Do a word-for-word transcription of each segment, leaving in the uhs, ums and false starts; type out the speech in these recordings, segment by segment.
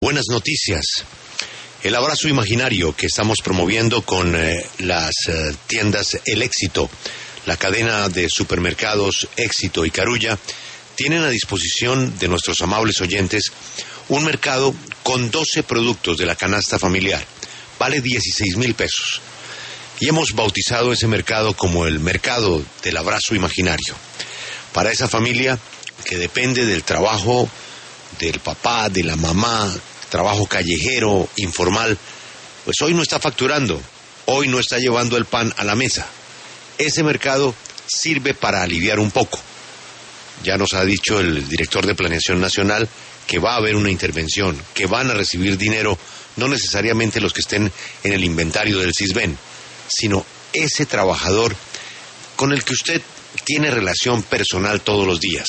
Buenas noticias. El abrazo imaginario que estamos promoviendo con eh, las eh, tiendas El Éxito, la cadena de supermercados Éxito y Carulla, tienen a disposición de nuestros amables oyentes un mercado con doce productos de la canasta familiar. Vale dieciséis mil pesos. Y hemos bautizado ese mercado como el mercado del abrazo imaginario. Para esa familia que depende del trabajo del papá, de la mamá, trabajo callejero, informal, pues hoy no está facturando, hoy no está llevando el pan a la mesa. Ese mercado sirve para aliviar un poco. Ya nos ha dicho el director de Planeación Nacional que va a haber una intervención, que van a recibir dinero, no necesariamente los que estén en el inventario del Sisbén, sino ese trabajador con el que usted tiene relación personal todos los días.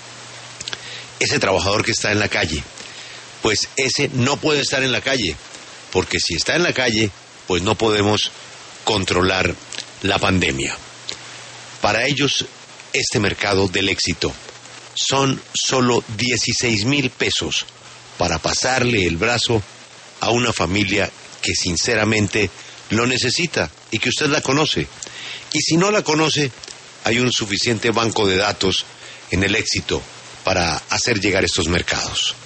Ese trabajador que está en la calle, pues ese no puede estar en la calle, porque si está en la calle, pues no podemos controlar la pandemia. Para ellos, este mercado del éxito son solo dieciséis mil pesos para pasarle el brazo a una familia que sinceramente lo necesita y que usted la conoce. Y si no la conoce, hay un suficiente banco de datos en El Éxito para hacer llegar estos mercados.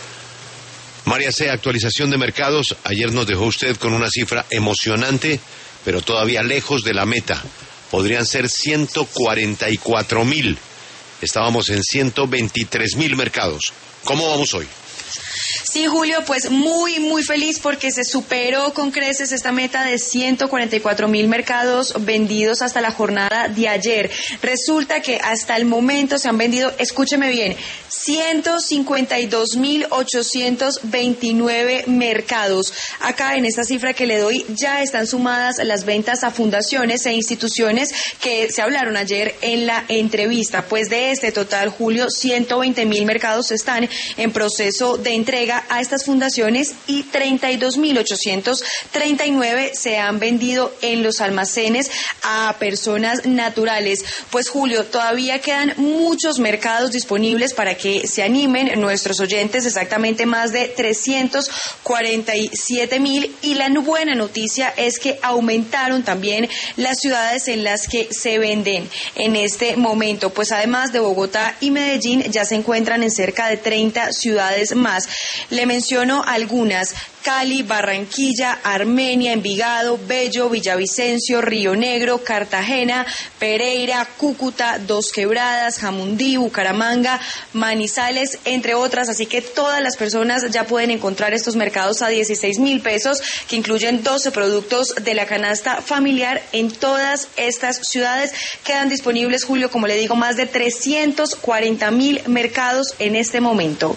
María C., actualización de mercados. Ayer nos dejó usted con una cifra emocionante, pero todavía lejos de la meta. Podrían ser ciento cuarenta y cuatro mil. Estábamos en ciento veintitrés mil mercados. ¿Cómo vamos hoy? Sí, Julio, pues muy, muy feliz porque se superó con creces esta meta de ciento cuarenta y cuatro mil mercados vendidos hasta la jornada de ayer. Resulta que hasta el momento se han vendido, escúcheme bien, ciento cincuenta y dos mil ochocientos veintinueve mercados. Acá en esta cifra que le doy ya están sumadas las ventas a fundaciones e instituciones que se hablaron ayer en la entrevista. Pues de este total, Julio, ciento veinte mil mercados están en proceso de entrega a estas fundaciones y treinta y dos mil ochocientos treinta y nueve se han vendido en los almacenes a personas naturales. Pues Julio, todavía quedan muchos mercados disponibles para que se animen nuestros oyentes, exactamente más de trescientos cuarenta y siete mil, y la buena noticia es que aumentaron también las ciudades en las que se venden en este momento. Pues además de Bogotá y Medellín ya se encuentran en cerca de treinta ciudades más. Le menciono algunas: Cali, Barranquilla, Armenia, Envigado, Bello, Villavicencio, Río Negro, Cartagena, Pereira, Cúcuta, Dos Quebradas, Jamundí, Bucaramanga, Manizales, entre otras. Así que todas las personas ya pueden encontrar estos mercados a dieciséis mil pesos, que incluyen doce productos de la canasta familiar en todas estas ciudades. Quedan disponibles, Julio, como le digo, más de trescientos cuarenta mil mercados en este momento.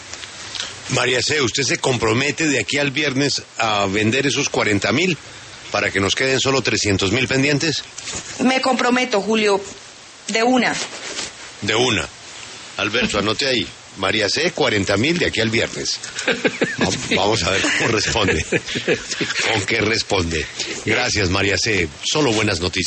María C., ¿usted se compromete de aquí al viernes a vender esos cuarenta mil para que nos queden solo trescientos mil pendientes? Me comprometo, Julio, de una. De una. Alberto, anote ahí. María C., cuarenta mil de aquí al viernes. Vamos a ver cómo responde. ¿Con qué responde? Gracias, María C. Solo buenas noticias.